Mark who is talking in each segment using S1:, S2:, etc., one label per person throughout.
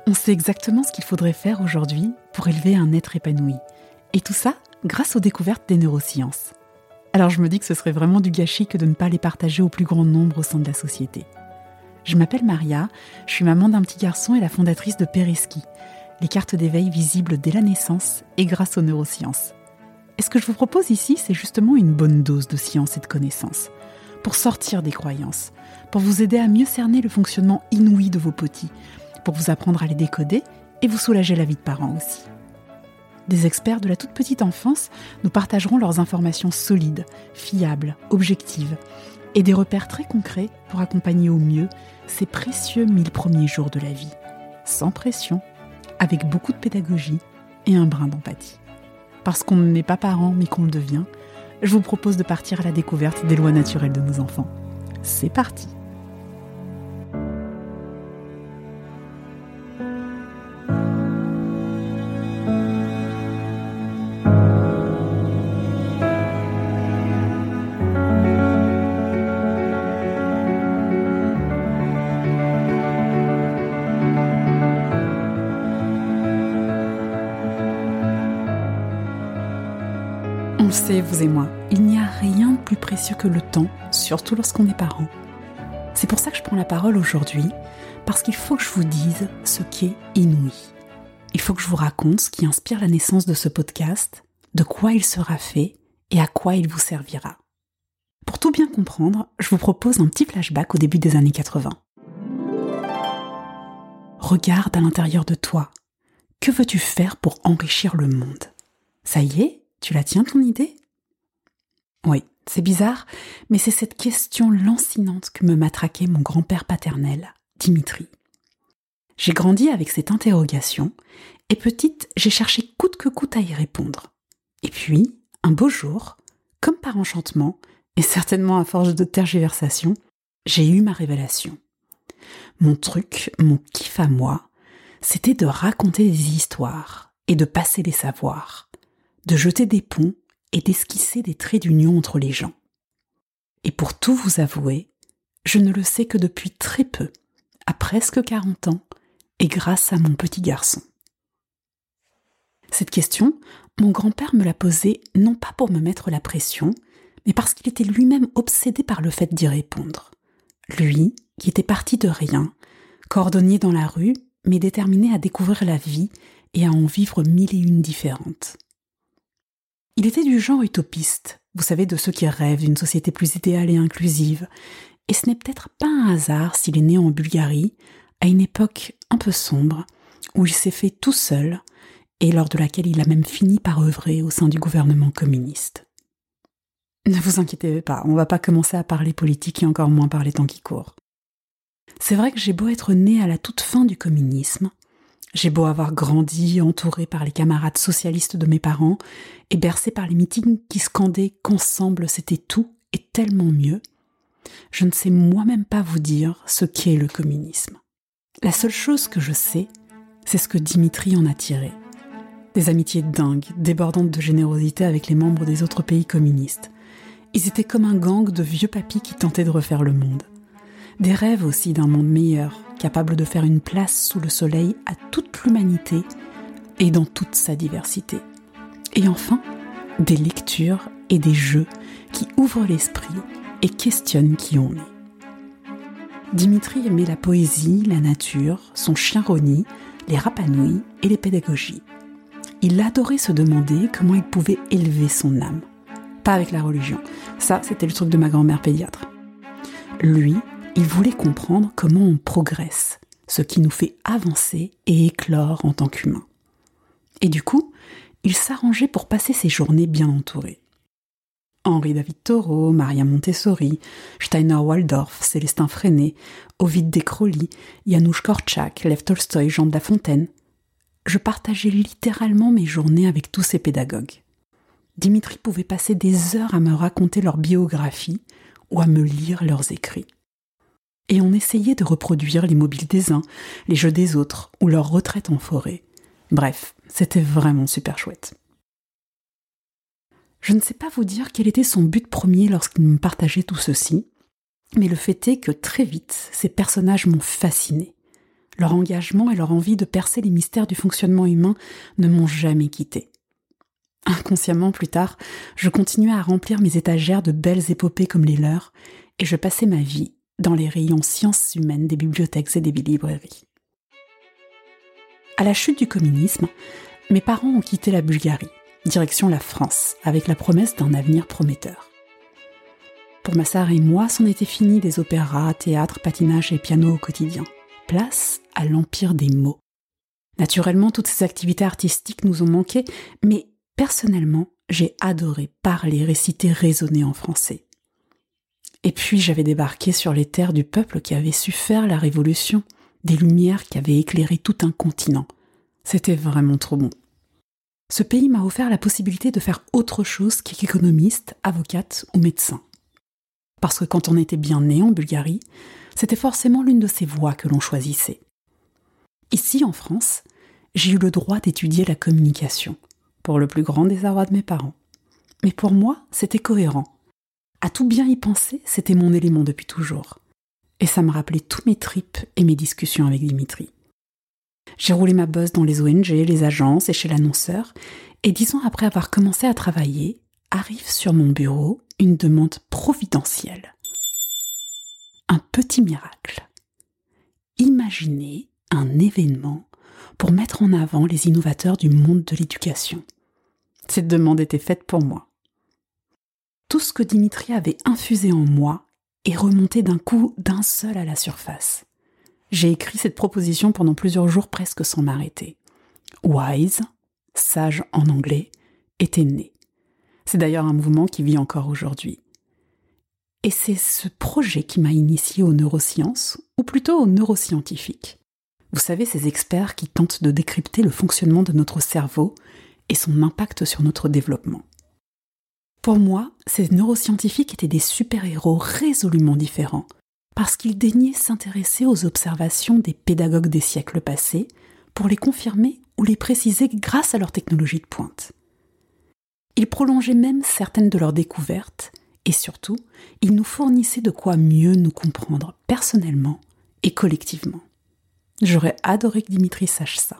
S1: On sait exactement ce qu'il faudrait faire aujourd'hui pour élever un être épanoui. Et tout ça grâce aux découvertes des neurosciences. Alors je me dis que ce serait vraiment du gâchis que de ne pas les partager au plus grand nombre au sein de la société. Je m'appelle Maria, je suis maman d'un petit garçon et la fondatrice de Pereski, les cartes d'éveil visibles dès la naissance et grâce aux neurosciences. Et ce que je vous propose ici, c'est justement une bonne dose de science et de connaissances, pour sortir des croyances, pour vous aider à mieux cerner le fonctionnement inouï de vos petits, pour vous apprendre à les décoder et vous soulager la vie de parents aussi. Des experts de la toute petite enfance nous partageront leurs informations solides, fiables, objectives, et des repères très concrets pour accompagner au mieux ces précieux 1000 premiers jours de la vie, sans pression, avec beaucoup de pédagogie et un brin d'empathie. Parce qu'on n'est pas parent mais qu'on le devient, je vous propose de partir à la découverte des lois naturelles de nos enfants. C'est parti! On le sait, vous et moi, il n'y a rien de plus précieux que le temps, surtout lorsqu'on est parent. C'est pour ça que je prends la parole aujourd'hui, parce qu'il faut que je vous dise ce qu'est inouï. Il faut que je vous raconte ce qui inspire la naissance de ce podcast, de quoi il sera fait et à quoi il vous servira. Pour tout bien comprendre, je vous propose un petit flashback au début des années 80. Regarde à l'intérieur de toi. Que veux-tu faire pour enrichir le monde ? Ça y est ? Tu la tiens ton idée ? Oui, c'est bizarre, mais c'est cette question lancinante que me matraquait mon grand-père paternel, Dimitri. J'ai grandi avec cette interrogation, et petite, j'ai cherché coûte que coûte à y répondre. Et puis, un beau jour, comme par enchantement, et certainement à force de tergiversation, j'ai eu ma révélation. Mon truc, mon kiff à moi, c'était de raconter des histoires et de passer les savoirs, de jeter des ponts et d'esquisser des traits d'union entre les gens. Et pour tout vous avouer, je ne le sais que depuis très peu, à presque 40 ans, et grâce à mon petit garçon. Cette question, mon grand-père me l'a posée non pas pour me mettre la pression, mais parce qu'il était lui-même obsédé par le fait d'y répondre. Lui, qui était parti de rien, cordonnier dans la rue, mais déterminé à découvrir la vie et à en vivre 1001 différentes. Il était du genre utopiste, vous savez, de ceux qui rêvent d'une société plus idéale et inclusive. Et ce n'est peut-être pas un hasard s'il est né en Bulgarie, à une époque un peu sombre, où il s'est fait tout seul, et lors de laquelle il a même fini par œuvrer au sein du gouvernement communiste. Ne vous inquiétez pas, on ne va pas commencer à parler politique et encore moins par les temps qui courent. C'est vrai que j'ai beau être né à la toute fin du communisme, j'ai beau avoir grandi entouré par les camarades socialistes de mes parents et bercé par les meetings qui scandaient qu'ensemble c'était tout et tellement mieux, je ne sais moi-même pas vous dire ce qu'est le communisme. La seule chose que je sais, c'est ce que Dimitri en a tiré. Des amitiés dingues, débordantes de générosité avec les membres des autres pays communistes. Ils étaient comme un gang de vieux papis qui tentaient de refaire le monde. Des rêves aussi d'un monde meilleur, capable de faire une place sous le soleil à toute l'humanité et dans toute sa diversité. Et enfin, des lectures et des jeux qui ouvrent l'esprit et questionnent qui on est. Dimitri aimait la poésie, la nature, son chien Ronnie, les rapanouilles et les pédagogies. Il adorait se demander comment il pouvait élever son âme. Pas avec la religion, ça c'était le truc de ma grand-mère pédiatre. Lui, il voulait comprendre comment on progresse, ce qui nous fait avancer et éclore en tant qu'humains. Et du coup, il s'arrangeait pour passer ses journées bien entouré. Henri David Thoreau, Maria Montessori, Steiner Waldorf, Célestin Freinet, Ovid Dekroly, Janusz Korczak, Lev Tolstoï, Jean de La Fontaine. Je partageais littéralement mes journées avec tous ces pédagogues. Dimitri pouvait passer des heures à me raconter leur biographie ou à me lire leurs écrits. Et on essayait de reproduire les mobiles des uns, les jeux des autres ou leurs retraites en forêt. Bref, c'était vraiment super chouette. Je ne sais pas vous dire quel était son but premier lorsqu'il me partageait tout ceci, mais le fait est que très vite, ces personnages m'ont fascinée. Leur engagement et leur envie de percer les mystères du fonctionnement humain ne m'ont jamais quittée. Inconsciemment, plus tard, je continuais à remplir mes étagères de belles épopées comme les leurs, et je passais ma vie dans les rayons sciences humaines des bibliothèques et des librairies. À la chute du communisme, mes parents ont quitté la Bulgarie, direction la France, avec la promesse d'un avenir prometteur. Pour ma sœur et moi, c'en était fini des opéras, théâtre, patinage et piano au quotidien. Place à l'empire des mots. Naturellement, toutes ces activités artistiques nous ont manqué, mais personnellement, j'ai adoré parler, réciter, raisonner en français. Et puis j'avais débarqué sur les terres du peuple qui avait su faire la révolution, des lumières qui avaient éclairé tout un continent. C'était vraiment trop bon. Ce pays m'a offert la possibilité de faire autre chose qu'économiste, avocate ou médecin. Parce que quand on était bien né en Bulgarie, c'était forcément l'une de ces voies que l'on choisissait. Ici, en France, j'ai eu le droit d'étudier la communication, pour le plus grand désarroi de mes parents. Mais pour moi, c'était cohérent. À tout bien y penser, c'était mon élément depuis toujours. Et ça me rappelait tous mes tripes et mes discussions avec Dimitri. J'ai roulé ma bosse dans les ONG, les agences et chez l'annonceur, et 10 ans après avoir commencé à travailler, arrive sur mon bureau une demande providentielle. Un petit miracle. Imaginez un événement pour mettre en avant les innovateurs du monde de l'éducation. Cette demande était faite pour moi. Tout ce que Dimitri avait infusé en moi est remonté d'un coup d'un seul à la surface. J'ai écrit cette proposition pendant plusieurs jours presque sans m'arrêter. WISE, sage en anglais, était né. C'est d'ailleurs un mouvement qui vit encore aujourd'hui. Et c'est ce projet qui m'a initiée aux neurosciences, ou plutôt aux neuroscientifiques. Vous savez, ces experts qui tentent de décrypter le fonctionnement de notre cerveau et son impact sur notre développement. Pour moi, ces neuroscientifiques étaient des super-héros résolument différents, parce qu'ils daignaient s'intéresser aux observations des pédagogues des siècles passés pour les confirmer ou les préciser grâce à leur technologie de pointe. Ils prolongeaient même certaines de leurs découvertes, et surtout, ils nous fournissaient de quoi mieux nous comprendre personnellement et collectivement. J'aurais adoré que Dimitri sache ça.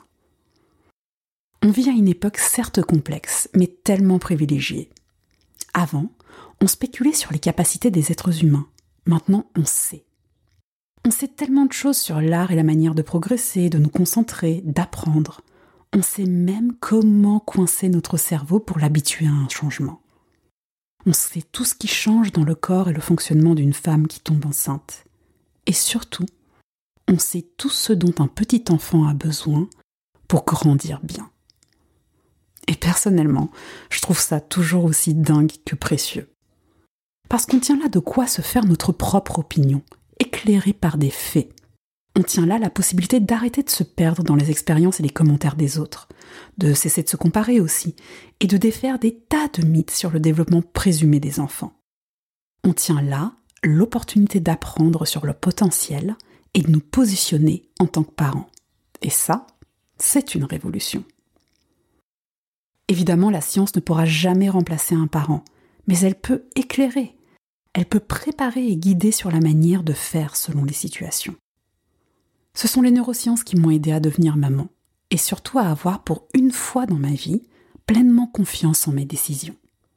S1: On vit à une époque certes complexe, mais tellement privilégiée. Avant, on spéculait sur les capacités des êtres humains. Maintenant, on sait. On sait tellement de choses sur l'art et la manière de progresser, de nous concentrer, d'apprendre. On sait même comment coincer notre cerveau pour l'habituer à un changement. On sait tout ce qui change dans le corps et le fonctionnement d'une femme qui tombe enceinte. Et surtout, on sait tout ce dont un petit enfant a besoin pour grandir bien. Et personnellement, je trouve ça toujours aussi dingue que précieux. Parce qu'on tient là de quoi se faire notre propre opinion, éclairée par des faits. On tient là la possibilité d'arrêter de se perdre dans les expériences et les commentaires des autres, de cesser de se comparer aussi, et de défaire des tas de mythes sur le développement présumé des enfants. On tient là l'opportunité d'apprendre sur le potentiel et de nous positionner en tant que parents. Et ça, c'est une révolution. Évidemment, la science ne pourra jamais remplacer un parent, mais elle peut éclairer. Elle peut préparer et guider sur la manière de faire selon les situations. Ce sont les neurosciences qui m'ont aidé à devenir maman, et surtout à avoir pour une fois dans ma vie pleinement confiance en mes décisions.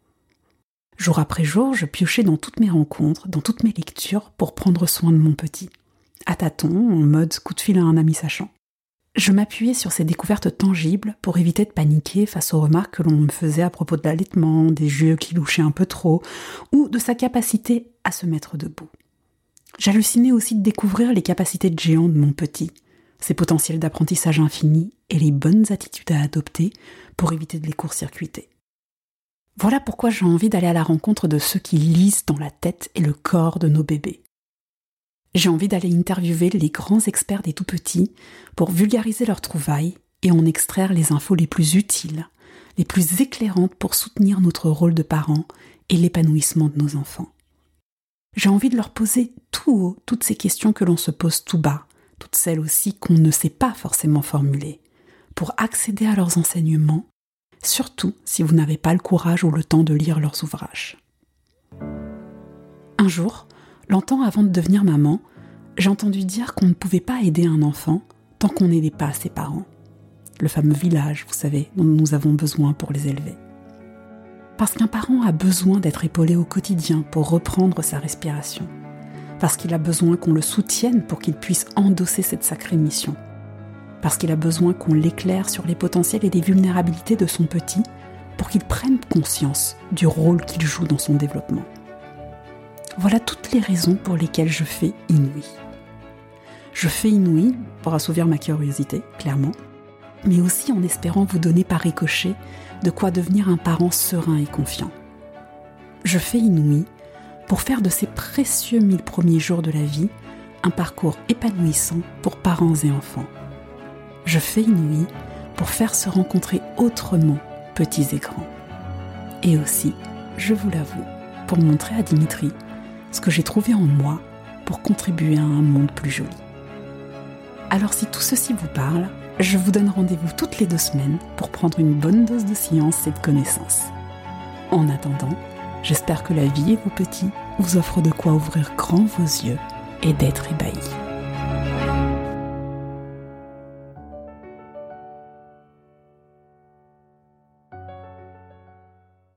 S1: Jour après jour, je piochais dans toutes mes rencontres, dans toutes mes lectures pour prendre soin de mon petit. À tâtons, en mode coup de fil à un ami sachant. Je m'appuyais sur ces découvertes tangibles pour éviter de paniquer face aux remarques que l'on me faisait à propos de l'allaitement, des yeux qui louchaient un peu trop, ou de sa capacité à se mettre debout. J'hallucinais aussi de découvrir les capacités de géant de mon petit, ses potentiels d'apprentissage infinis et les bonnes attitudes à adopter pour éviter de les court-circuiter. Voilà pourquoi j'ai envie d'aller à la rencontre de ceux qui lisent dans la tête et le corps de nos bébés. J'ai envie d'aller interviewer les grands experts des tout-petits pour vulgariser leurs trouvailles et en extraire les infos les plus utiles, les plus éclairantes pour soutenir notre rôle de parents et l'épanouissement de nos enfants. J'ai envie de leur poser tout haut toutes ces questions que l'on se pose tout bas, toutes celles aussi qu'on ne sait pas forcément formuler, pour accéder à leurs enseignements, surtout si vous n'avez pas le courage ou le temps de lire leurs ouvrages. Un jour, longtemps avant de devenir maman, j'ai entendu dire qu'on ne pouvait pas aider un enfant tant qu'on n'aidait pas ses parents. Le fameux village, vous savez, dont nous avons besoin pour les élever. Parce qu'un parent a besoin d'être épaulé au quotidien pour reprendre sa respiration. Parce qu'il a besoin qu'on le soutienne pour qu'il puisse endosser cette sacrée mission. Parce qu'il a besoin qu'on l'éclaire sur les potentiels et les vulnérabilités de son petit pour qu'il prenne conscience du rôle qu'il joue dans son développement. Voilà toutes les raisons pour lesquelles je fais Inouï. Je fais Inouï pour assouvir ma curiosité, clairement, mais aussi en espérant vous donner par ricochet de quoi devenir un parent serein et confiant. Je fais Inouï pour faire de ces précieux 1000 premiers jours de la vie un parcours épanouissant pour parents et enfants. Je fais Inouï pour faire se rencontrer autrement petits et grands. Et aussi, je vous l'avoue, pour montrer à Dimitri ce que j'ai trouvé en moi pour contribuer à un monde plus joli. Alors si tout ceci vous parle, je vous donne rendez-vous toutes les 2 semaines pour prendre une bonne dose de science et de connaissances. En attendant, j'espère que la vie et vos petits vous offrent de quoi ouvrir grand vos yeux et d'être ébahis.